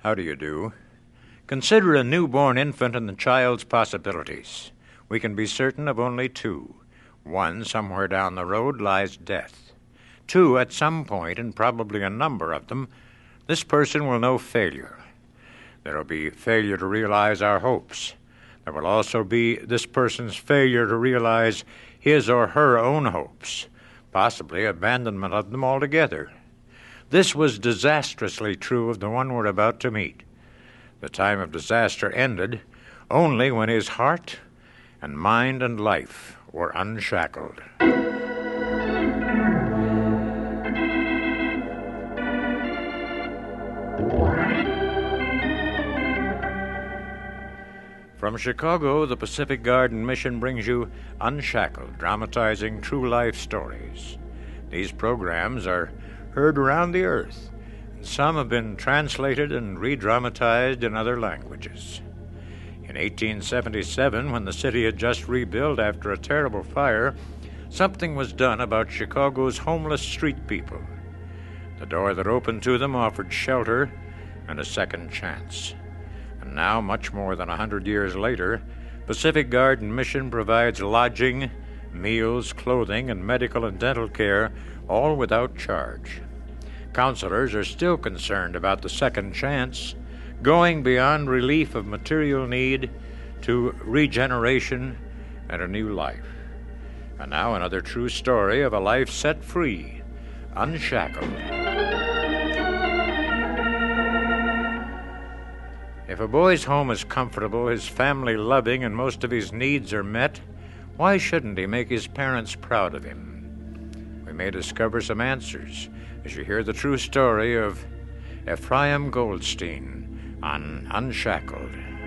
How do you do? Consider a newborn infant and the child's possibilities. We can be certain of only two. One, somewhere down the road, lies death. Two, at some point, and probably a number of them, this person will know failure. There will be failure to realize our hopes. There will also be this person's failure to realize his or her own hopes, possibly abandonment of them altogether. This was disastrously true of the one we're about to meet. The time of disaster ended only when his heart and mind and life were unshackled. From Chicago, the Pacific Garden Mission brings you Unshackled, dramatizing true life stories. These programs are heard around the earth, and some have been translated and re-dramatized in other languages. In 1877, when the city had just rebuilt after a terrible fire, something was done about Chicago's homeless street people. The door that opened to them offered shelter and a second chance. And now, much more than 100 years later, Pacific Garden Mission provides lodging, meals, clothing, and medical and dental care, all without charge. Counselors are still concerned about the second chance, going beyond relief of material need to regeneration and a new life. And now another true story of a life set free, unshackled. If a boy's home is comfortable, his family loving, and most of his needs are met, why shouldn't he make his parents proud of him? We may discover some answers as you hear the true story of Ephraim Goldstein on Unshackled.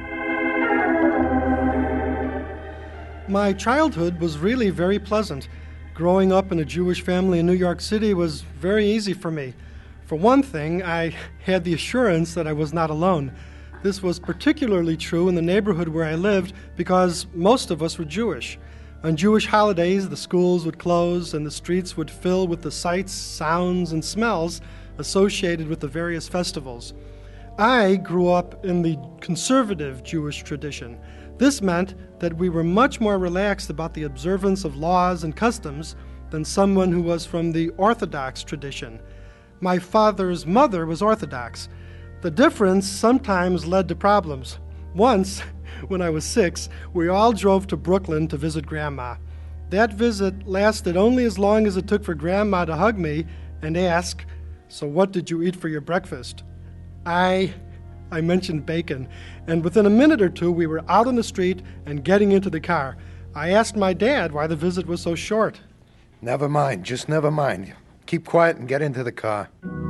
My childhood was really very pleasant. Growing up in a Jewish family in New York City was very easy for me. For one thing, I had the assurance that I was not alone. This was particularly true in the neighborhood where I lived because most of us were Jewish. On Jewish holidays, the schools would close and the streets would fill with the sights, sounds, and smells associated with the various festivals. I grew up in the conservative Jewish tradition. This meant that we were much more relaxed about the observance of laws and customs than someone who was from the Orthodox tradition. My father's mother was Orthodox. The difference sometimes led to problems. Once, when I was 6, we all drove to Brooklyn to visit Grandma. That visit lasted only as long as it took for Grandma to hug me and ask, "So what did you eat for your breakfast?" I mentioned bacon, and within a minute or two we were out on the street and getting into the car. I asked my dad why the visit was so short. Never mind, just never mind. Keep quiet and get into the car.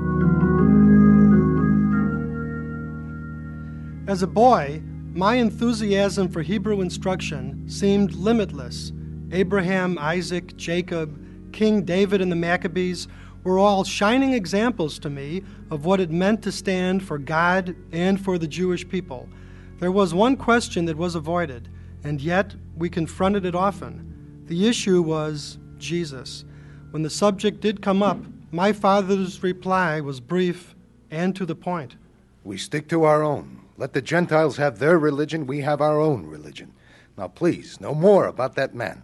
As a boy, my enthusiasm for Hebrew instruction seemed limitless. Abraham, Isaac, Jacob, King David, and the Maccabees were all shining examples to me of what it meant to stand for God and for the Jewish people. There was one question that was avoided, and yet we confronted it often. The issue was Jesus. When the subject did come up, my father's reply was brief and to the point. We stick to our own. Let the Gentiles have their religion, we have our own religion. Now please, no more about that man.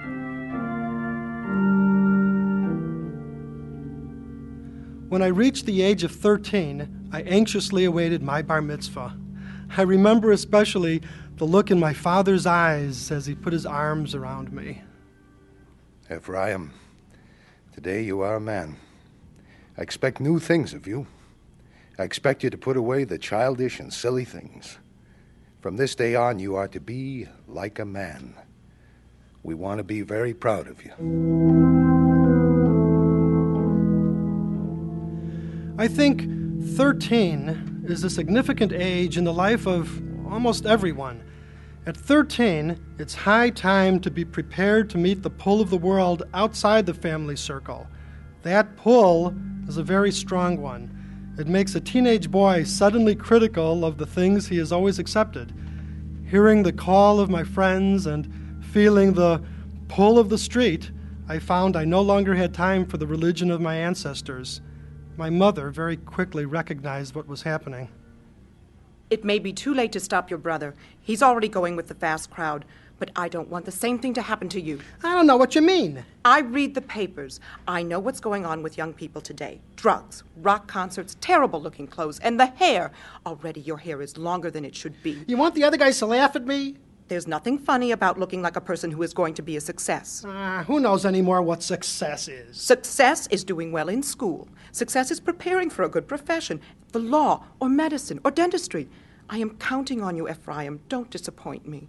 When I reached the age of 13, I anxiously awaited my bar mitzvah. I remember especially the look in my father's eyes as he put his arms around me. Ephraim, today you are a man. I expect new things of you. I expect you to put away the childish and silly things. From this day on, you are to be like a man. We want to be very proud of you. I think 13 is a significant age in the life of almost everyone. At 13, it's high time to be prepared to meet the pull of the world outside the family circle. That pull is a very strong one. It makes a teenage boy suddenly critical of the things he has always accepted. Hearing the call of my friends and feeling the pull of the street, I found I no longer had time for the religion of my ancestors. My mother very quickly recognized what was happening. It may be too late to stop your brother. He's already going with the fast crowd. But I don't want the same thing to happen to you. I don't know what you mean. I read the papers. I know what's going on with young people today. Drugs, rock concerts, terrible-looking clothes, and the hair. Already your hair is longer than it should be. You want the other guys to laugh at me? There's nothing funny about looking like a person who is going to be a success. Who knows anymore what success is? Success is doing well in school. Success is preparing for a good profession, the law, or medicine, or dentistry. I am counting on you, Ephraim. Don't disappoint me.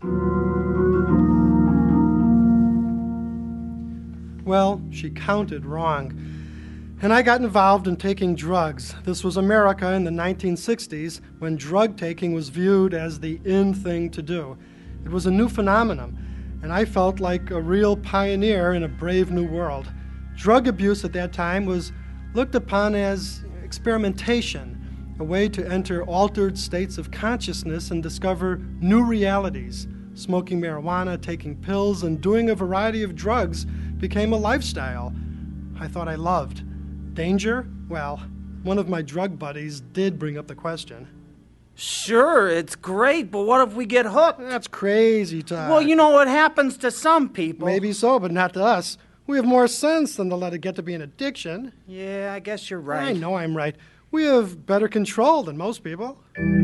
Well, she counted wrong. And I got involved in taking drugs. This was America in the 1960s, when drug taking was viewed as the in thing to do. It was a new phenomenon, and I felt like a real pioneer in a brave new world. Drug abuse at that time was looked upon as experimentation, a way to enter altered states of consciousness and discover new realities. Smoking marijuana, taking pills, and doing a variety of drugs became a lifestyle I thought I loved. Danger? Well, one of my drug buddies did bring up the question. Sure, it's great, but what if we get hooked? That's crazy talk. Well, you know what happens to some people. Maybe so, but not to us. We have more sense than to let it get to be an addiction. Yeah, I guess you're right. I know I'm right. We have better control than most people.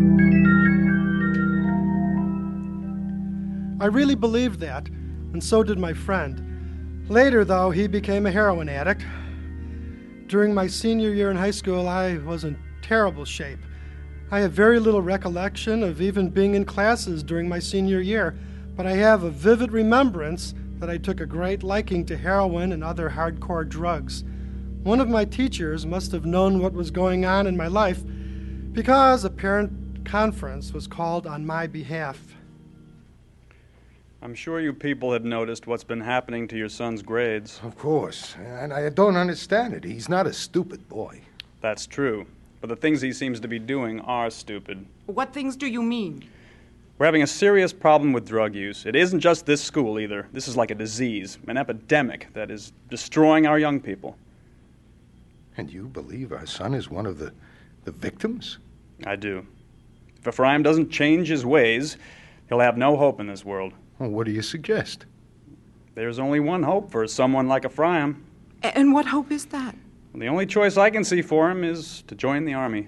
I really believed that, and so did my friend. Later, though, he became a heroin addict. During my senior year in high school, I was in terrible shape. I have very little recollection of even being in classes during my senior year, but I have a vivid remembrance that I took a great liking to heroin and other hardcore drugs. One of my teachers must have known what was going on in my life because a parent conference was called on my behalf. I'm sure you people have noticed what's been happening to your son's grades. Of course, and I don't understand it. He's not a stupid boy. That's true, but the things he seems to be doing are stupid. What things do you mean? We're having a serious problem with drug use. It isn't just this school either. This is like a disease, an epidemic that is destroying our young people. And you believe our son is one of the victims? I do. If Ephraim doesn't change his ways, he'll have no hope in this world. Well, what do you suggest? There's only one hope for someone like Ephraim. And what hope is that? The only choice I can see for him is to join the army.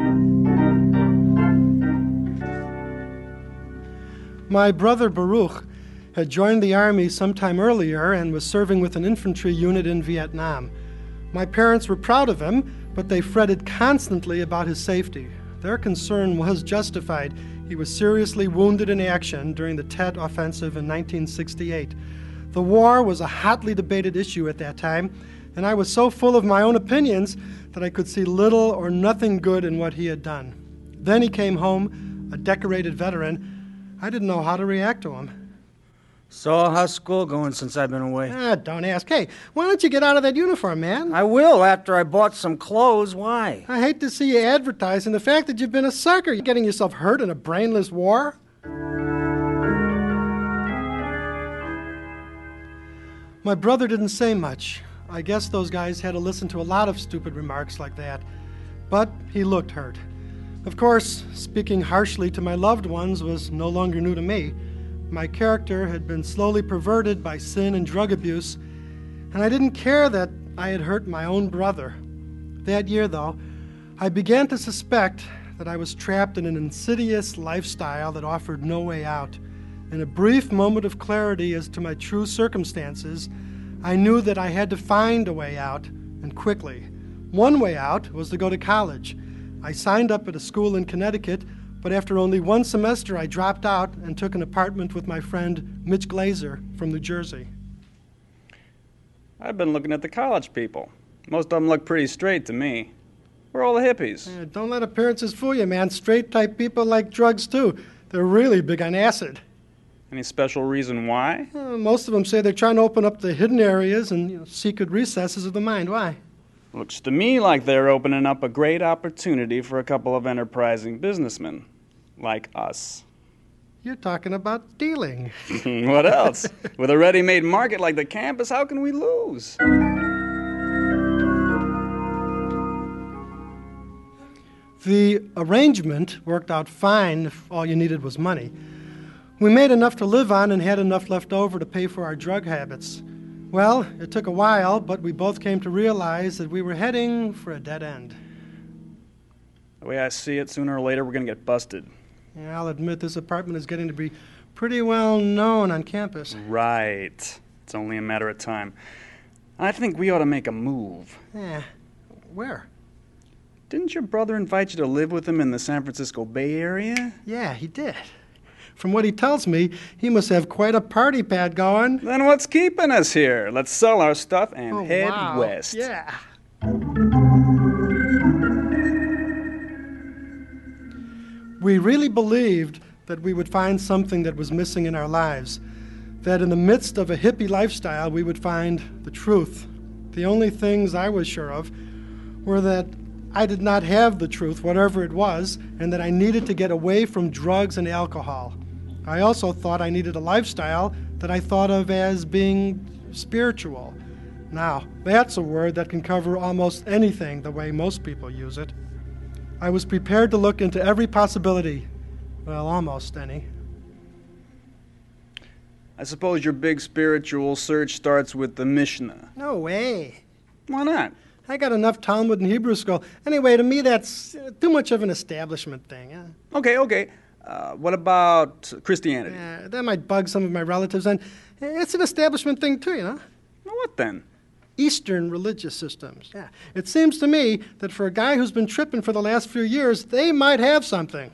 My brother Baruch had joined the army sometime earlier and was serving with an infantry unit in Vietnam. My parents were proud of him, but they fretted constantly about his safety. Their concern was justified. He was seriously wounded in action during the Tet Offensive in 1968. The war was a hotly debated issue at that time, and I was so full of my own opinions that I could see little or nothing good in what he had done. Then he came home, a decorated veteran. I didn't know how to react to him. So, how's school going since I've been away? Don't ask. Hey, why don't you get out of that uniform, man? I will after I bought some clothes. Why? I hate to see you advertising the fact that you've been a sucker. You're getting yourself hurt in a brainless war. My brother didn't say much. I guess those guys had to listen to a lot of stupid remarks like that. But he looked hurt. Of course, speaking harshly to my loved ones was no longer new to me. My character had been slowly perverted by sin and drug abuse, and I didn't care that I had hurt my own brother. That year, though, I began to suspect that I was trapped in an insidious lifestyle that offered no way out. In a brief moment of clarity as to my true circumstances, I knew that I had to find a way out, and quickly. One way out was to go to college. I signed up at a school in Connecticut, but after only one semester, I dropped out and took an apartment with my friend Mitch Glazer from New Jersey. I've been looking at the college people. Most of them look pretty straight to me. We're all the hippies. Don't let appearances fool you, man. Straight-type people like drugs, too. They're really big on acid. Any special reason why? Most of them say they're trying to open up the hidden areas and secret recesses of the mind. Why? Looks to me like they're opening up a great opportunity for a couple of enterprising businessmen. Like us. You're talking about dealing. What else? With a ready-made market like the campus, how can we lose? The arrangement worked out fine if all you needed was money. We made enough to live on and had enough left over to pay for our drug habits. Well, it took a while, but we both came to realize that we were heading for a dead end. The way I see it, sooner or later we're going to get busted. Yeah, I'll admit this apartment is getting to be pretty well known on campus. Right. It's only a matter of time. I think we ought to make a move. Yeah, where? Didn't your brother invite you to live with him in the San Francisco Bay Area? Yeah, he did. From what he tells me, he must have quite a party pad going. Then what's keeping us here? Let's sell our stuff and head wow. west. Yeah. We really believed that we would find something that was missing in our lives, that in the midst of a hippie lifestyle we would find the truth. The only things I was sure of were that I did not have the truth, whatever it was, and that I needed to get away from drugs and alcohol. I also thought I needed a lifestyle that I thought of as being spiritual. Now, that's a word that can cover almost anything the way most people use it. I was prepared to look into every possibility. Well, almost any. I suppose your big spiritual search starts with the Mishnah. No way. Why not? I got enough Talmud and Hebrew school. Anyway, to me, that's too much of an establishment thing. Okay. What about Christianity? That might bug some of my relatives, and it's an establishment thing, too, you know? Well, what then? Eastern religious systems. Yeah. It seems to me that for a guy who's been tripping for the last few years, they might have something.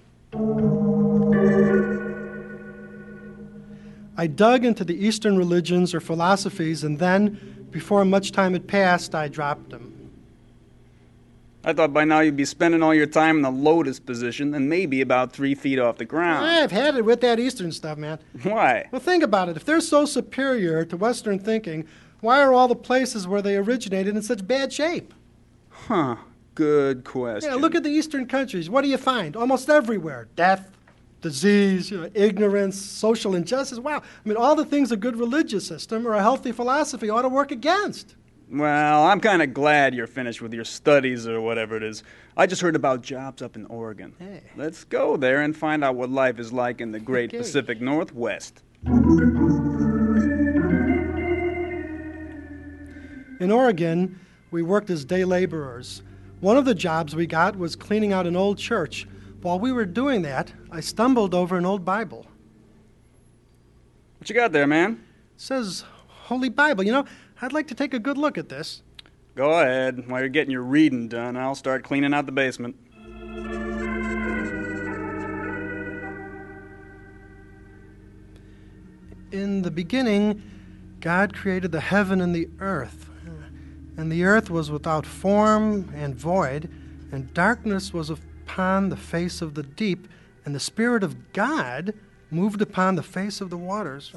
I dug into the Eastern religions or philosophies, and then, before much time had passed, I dropped them. I thought by now you'd be spending all your time in the lotus position and maybe about 3 feet off the ground. I've had it with that Eastern stuff, man. Why? Well, think about it. If they're so superior to Western thinking, why are all the places where they originated in such bad shape? Huh. Good question. Yeah, look at the Eastern countries. What do you find? Almost everywhere. Death, disease, ignorance, social injustice. Wow. I mean, all the things a good religious system or a healthy philosophy ought to work against. Well, I'm kind of glad you're finished with your studies or whatever it is. I just heard about jobs up in Oregon. Hey. Let's go there and find out what life is like in the great Pacific Northwest. In Oregon, we worked as day laborers. One of the jobs we got was cleaning out an old church. While we were doing that, I stumbled over an old Bible. What you got there, man? It says Holy Bible. You know, I'd like to take a good look at this. Go ahead. While you're getting your reading done, I'll start cleaning out the basement. In the beginning, God created the heaven and the earth. And the earth was without form and void, and darkness was upon the face of the deep, and the Spirit of God moved upon the face of the waters.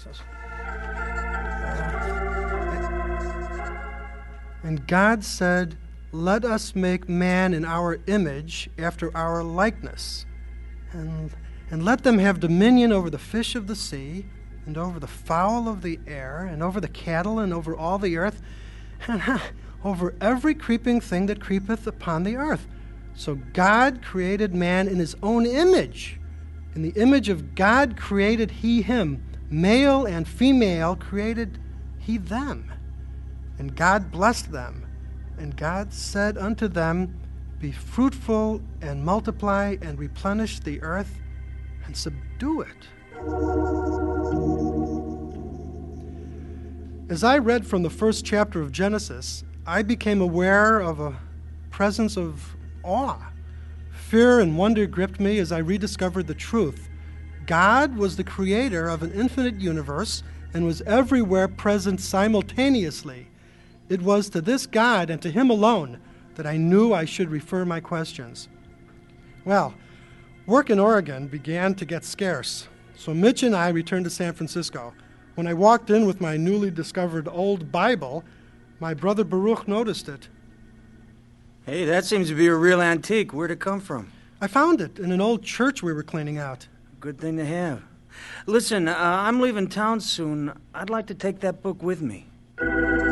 And God said, "Let us make man in our image, after our likeness, and let them have dominion over the fish of the sea, and over the fowl of the air, and over the cattle, and over all the earth, and over every creeping thing that creepeth upon the earth." So God created man in his own image. In the image of God created he him. Male and female created he them. And God blessed them. And God said unto them, "Be fruitful and multiply and replenish the earth and subdue it." As I read from the first chapter of Genesis, I became aware of a presence of awe. Fear and wonder gripped me as I rediscovered the truth. God was the creator of an infinite universe and was everywhere present simultaneously. It was to this God and to him alone that I knew I should refer my questions. Well, work in Oregon began to get scarce, so Mitch and I returned to San Francisco. When I walked in with my newly discovered old Bible, my brother Baruch noticed it. Hey, that seems to be a real antique. Where'd it come from? I found it in an old church we were cleaning out. Good thing to have. Listen, I'm leaving town soon. I'd like to take that book with me.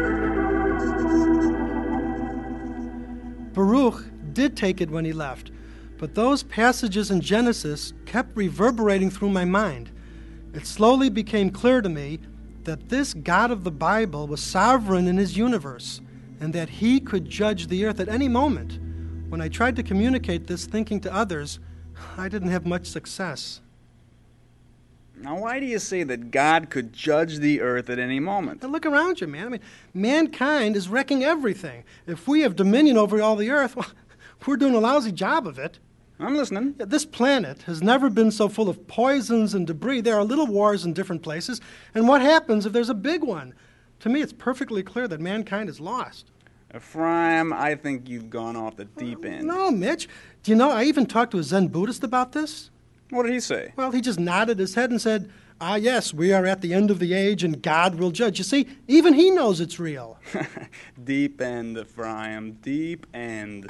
Baruch did take it when he left, But those passages in Genesis kept reverberating through my mind. It slowly became clear to me that this God of the Bible was sovereign in his universe, and that he could judge the earth at any moment. When I tried to communicate this thinking to others, I didn't have much success. Now, why do you say that God could judge the earth at any moment? Now look around you, man. I mean, mankind is wrecking everything. If we have dominion over all the earth, well, we're doing a lousy job of it. I'm listening. Yeah, this planet has never been so full of poisons and debris. There are little wars in different places. And what happens if there's a big one? To me, it's perfectly clear that mankind is lost. Ephraim, I think you've gone off the deep end. No, Mitch. Do you know, I even talked to a Zen Buddhist about this. What did he say? Well, he just nodded his head and said, yes, we are at the end of the age and God will judge. You see, even he knows it's real. Deep end, Ephraim, deep end.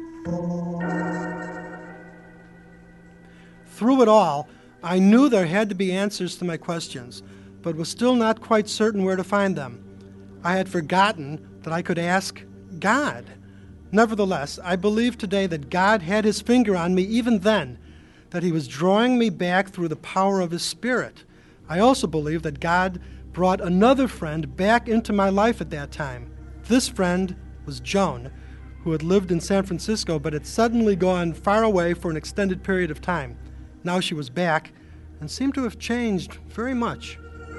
Through it all, I knew there had to be answers to my questions, but was still not quite certain where to find them. I had forgotten that I could ask God. Nevertheless, I believe today that God had his finger on me even then, that he was drawing me back through the power of his Spirit. I also believe that God brought another friend back into my life at that time. This friend was Joan, who had lived in San Francisco but had suddenly gone far away for an extended period of time. Now she was back and seemed to have changed very much.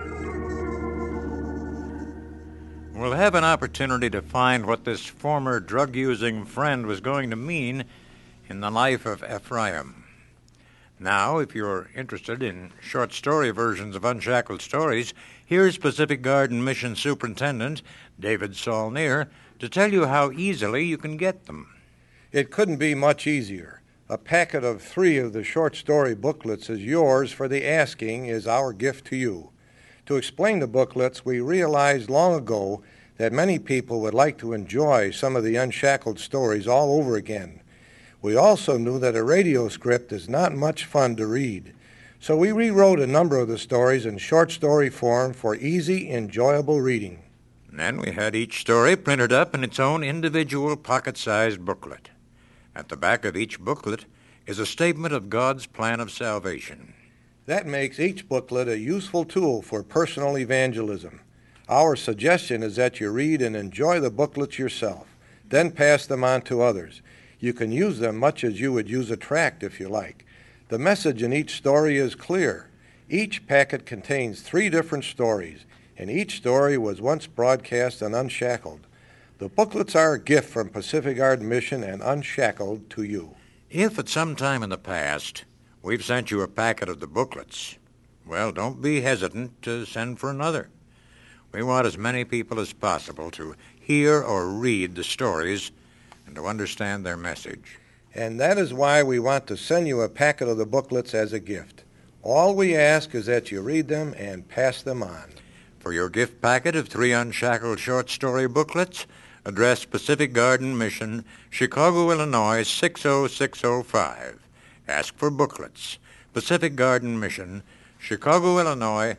We'll have an opportunity to find what this former drug-using friend was going to mean in the life of Ephraim. Now, if you're interested in short story versions of Unshackled Stories, here's Pacific Garden Mission Superintendent David Saulnier to tell you how easily you can get them. It couldn't be much easier. A packet of 3 of the short story booklets is yours for the asking, is our gift to you. To explain the booklets, we realized long ago that many people would like to enjoy some of the Unshackled stories all over again. We also knew that a radio script is not much fun to read, so we rewrote a number of the stories in short story form for easy, enjoyable reading. And then we had each story printed up in its own individual pocket-sized booklet. At the back of each booklet is a statement of God's plan of salvation. That makes each booklet a useful tool for personal evangelism. Our suggestion is that you read and enjoy the booklets yourself, then pass them on to others. You can use them much as you would use a tract if you like. The message in each story is clear. Each packet contains 3 different stories, and each story was once broadcast on Unshackled. The booklets are a gift from Pacific Garden Mission and Unshackled to you. If at some time in the past we've sent you a packet of the booklets, well, don't be hesitant to send for another. We want as many people as possible to hear or read the stories and to understand their message. And that is why we want to send you a packet of the booklets as a gift. All we ask is that you read them and pass them on. For your gift packet of 3 Unshackled short story booklets, address Pacific Garden Mission, Chicago, Illinois 60605. Ask for booklets. Pacific Garden Mission, Chicago, Illinois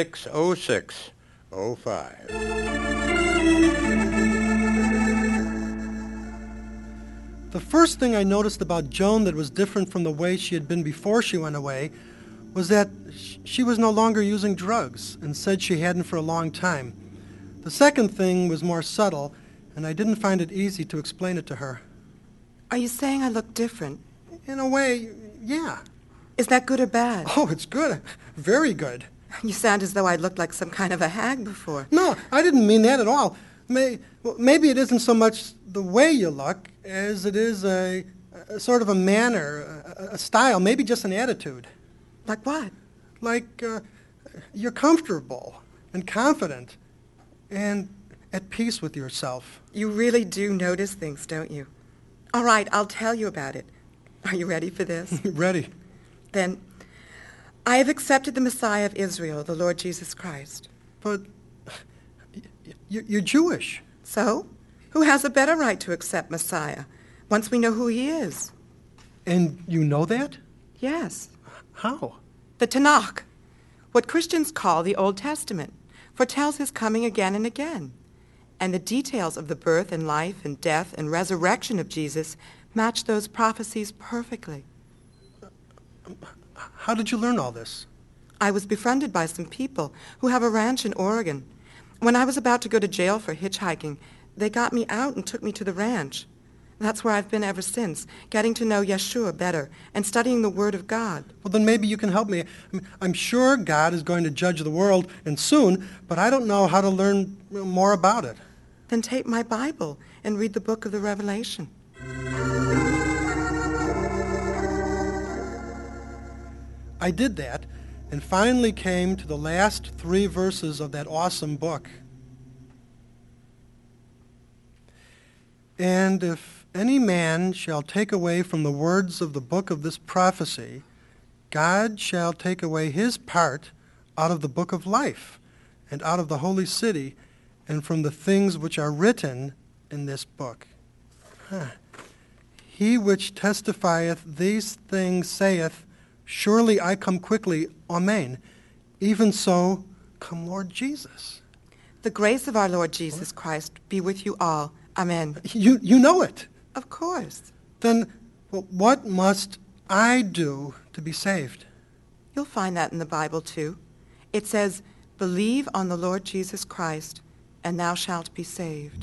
60605. The first thing I noticed about Joan that was different from the way she had been before she went away was that she was no longer using drugs and said she hadn't for a long time. The second thing was more subtle, and I didn't find it easy to explain it to her. Are you saying I look different? In a way, yeah. Is that good or bad? Oh, it's good. Very good. You sound as though I looked like some kind of a hag before. No, I didn't mean that at all. Maybe it isn't so much the way you look as it is a sort of a manner, a style, maybe just an attitude. Like what? Like you're comfortable and confident and at peace with yourself. You really do notice things, don't you? All right, I'll tell you about it. Are you ready for this? Ready. Then, I have accepted the Messiah of Israel, the Lord Jesus Christ. But you're Jewish. So? Who has a better right to accept Messiah once we know who he is? And you know that? Yes. How? The Tanakh, what Christians call the Old Testament, foretells his coming again and again. And the details of the birth and life and death and resurrection of Jesus match those prophecies perfectly. How did you learn all this? I was befriended by some people who have a ranch in Oregon. When I was about to go to jail for hitchhiking, they got me out and took me to the ranch. That's where I've been ever since, getting to know Yeshua better and studying the Word of God. Well, then maybe you can help me. I'm sure God is going to judge the world, and soon, but I don't know how to learn more about it. Then take my Bible and read the book of the Revelation. I did that, and finally came to the last 3 verses of that awesome book. And if any man shall take away from the words of the book of this prophecy, God shall take away his part out of the book of life, and out of the holy city, and from the things which are written in this book. He which testifieth these things saith, Surely I come quickly, Amen. Even so, come Lord Jesus. The grace of our Lord Jesus Christ be with you all. Amen. You know it. Of course. Then what must I do to be saved? You'll find that in the Bible, too. It says, Believe on the Lord Jesus Christ, and thou shalt be saved.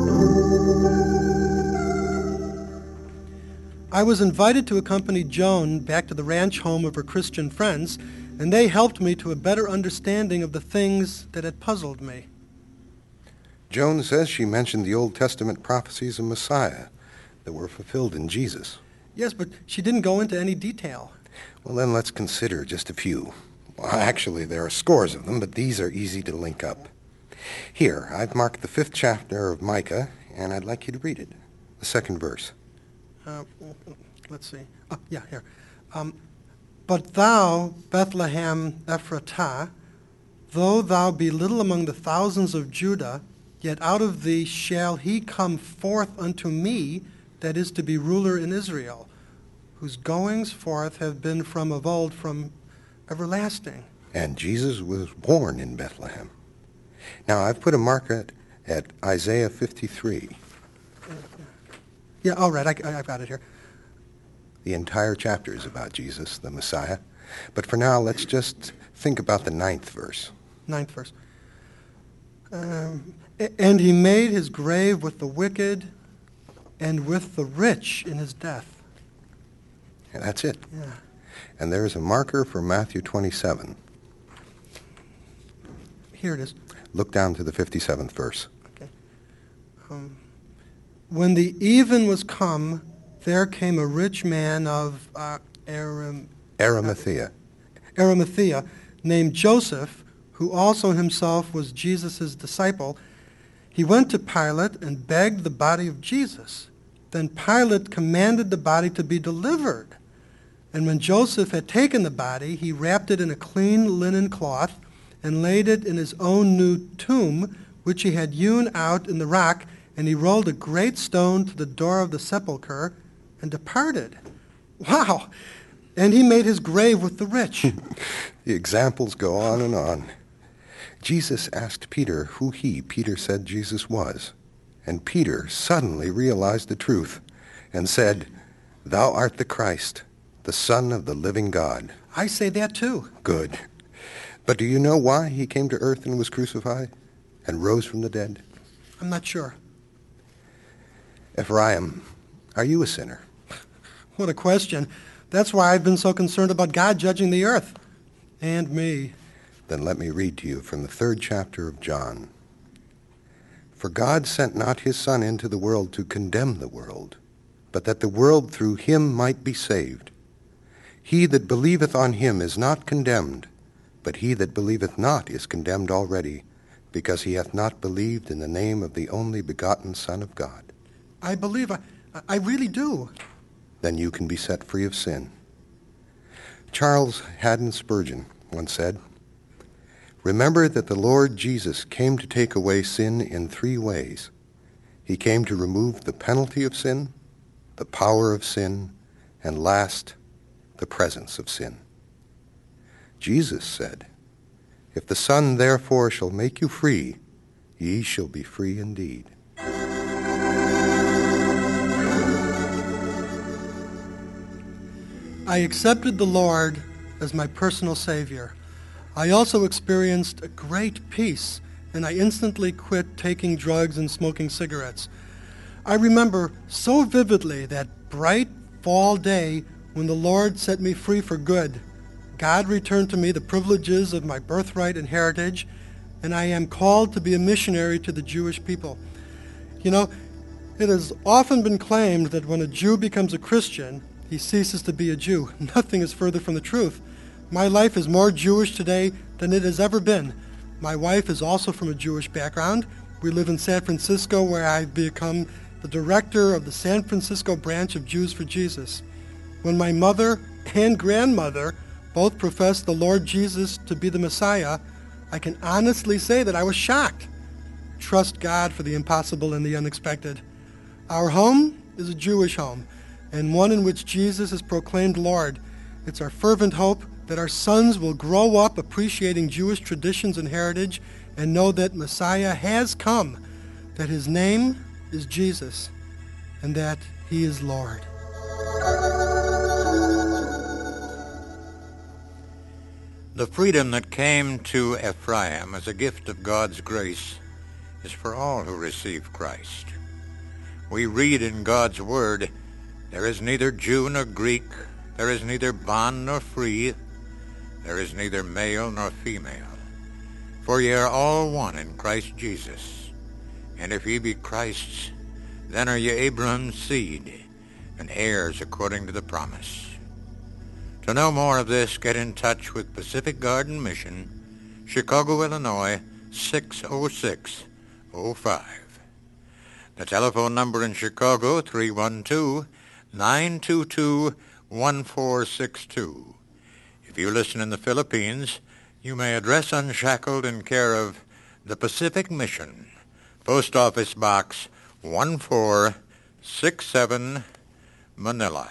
I was invited to accompany Joan back to the ranch home of her Christian friends, and they helped me to a better understanding of the things that had puzzled me. Joan says she mentioned the Old Testament prophecies of Messiah that were fulfilled in Jesus. Yes, but she didn't go into any detail. Well, then let's consider just a few. Well, actually, there are scores of them, but these are easy to link up. Here, I've marked the 5th chapter of Micah, and I'd like you to read it. The 2nd verse. Let's see. Here. But thou, Bethlehem Ephratah, though thou be little among the thousands of Judah, yet out of thee shall he come forth unto me, that is to be ruler in Israel, whose goings forth have been from of old, from everlasting. And Jesus was born in Bethlehem. Now, I've put a marker at Isaiah 53. Yeah, all right, I've got it here. The entire chapter is about Jesus, the Messiah. But for now, let's just think about the 9th verse. 9th verse. And he made his grave with the wicked and with the rich in his death. And that's it. Yeah. And there's a marker for Matthew 27. Here it is. Look down to the 57th verse. Okay. When the even was come, there came a rich man of Arimathea. Arimathea, named Joseph, who also himself was Jesus' disciple. He went to Pilate and begged the body of Jesus. Then Pilate commanded the body to be delivered. And when Joseph had taken the body, he wrapped it in a clean linen cloth and laid it in his own new tomb, which he had hewn out in the rock, and he rolled a great stone to the door of the sepulchre and departed. Wow! And he made his grave with the rich. The examples go on and on. Jesus asked Peter who Peter said Jesus was. And Peter suddenly realized the truth and said, Thou art the Christ, the Son of the living God. I say that too. Good. But do you know why he came to earth and was crucified and rose from the dead? I'm not sure. Ephraim, are you a sinner? What a question. That's why I've been so concerned about God judging the earth. And me. Then let me read to you from the 3rd chapter of John. For God sent not his Son into the world to condemn the world, but that the world through him might be saved. He that believeth on him is not condemned, but he that believeth not is condemned already, because he hath not believed in the name of the only begotten Son of God. I believe. I really do. Then you can be set free of sin. Charles Haddon Spurgeon once said, Remember that the Lord Jesus came to take away sin in 3 ways. He came to remove the penalty of sin, the power of sin, and last, the presence of sin. Jesus said, If the Son therefore shall make you free, ye shall be free indeed. I accepted the Lord as my personal Savior. I also experienced a great peace, and I instantly quit taking drugs and smoking cigarettes. I remember so vividly that bright fall day when the Lord set me free for good. God returned to me the privileges of my birthright and heritage, and I am called to be a missionary to the Jewish people. You know, it has often been claimed that when a Jew becomes a Christian, he ceases to be a Jew. Nothing is further from the truth. My life is more Jewish today than it has ever been. My wife is also from a Jewish background. We live in San Francisco, where I've become the director of the San Francisco branch of Jews for Jesus. When my mother and grandmother both professed the Lord Jesus to be the Messiah, I can honestly say that I was shocked. Trust God for the impossible and the unexpected. Our home is a Jewish home, and one in which Jesus is proclaimed Lord. It's our fervent hope that our sons will grow up appreciating Jewish traditions and heritage and know that Messiah has come, that his name is Jesus, and that he is Lord. The freedom that came to Ephraim as a gift of God's grace is for all who receive Christ. We read in God's Word, "There is neither Jew nor Greek, there is neither bond nor free, there is neither male nor female. For ye are all one in Christ Jesus. And if ye be Christ's, then are ye Abraham's seed, and heirs according to the promise." To know more of this, get in touch with Pacific Garden Mission, Chicago, Illinois, 60605. The telephone number in Chicago, 312-922-1462. If you listen in the Philippines, you may address Unshackled in care of the Pacific Mission, Post Office Box 1467, Manila.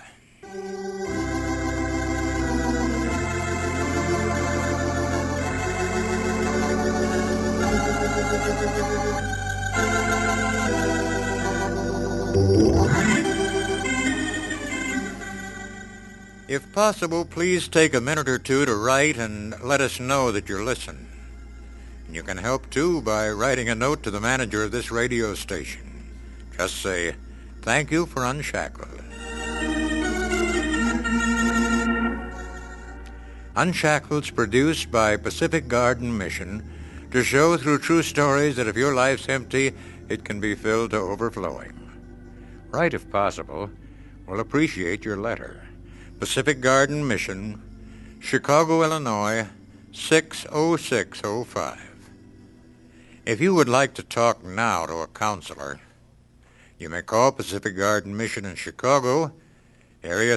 If possible, please take a minute or two to write and let us know that you're listening. And you can help, too, by writing a note to the manager of this radio station. Just say, "Thank you for Unshackled." Unshackled's produced by Pacific Garden Mission to show through true stories that if your life's empty, it can be filled to overflowing. Write if possible. We'll appreciate your letter. Pacific Garden Mission, Chicago, Illinois, 60605. If you would like to talk now to a counselor, you may call Pacific Garden Mission in Chicago, area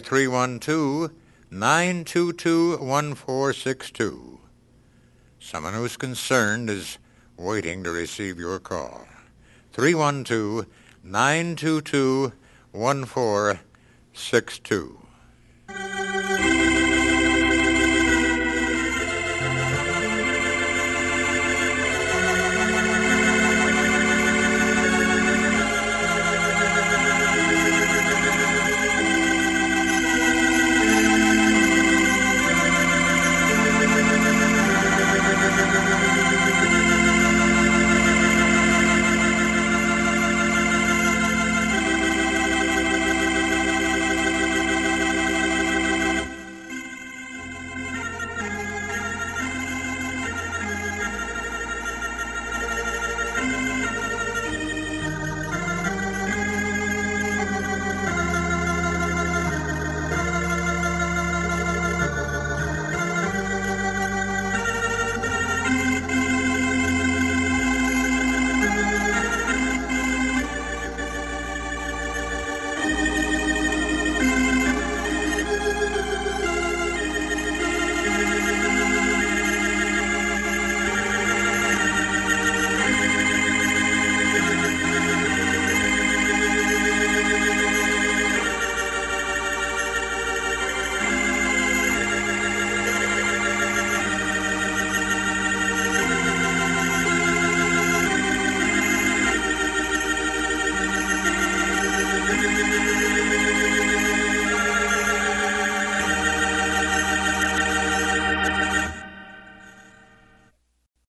312-922-1462. Someone who's concerned is waiting to receive your call. 312-922-1462.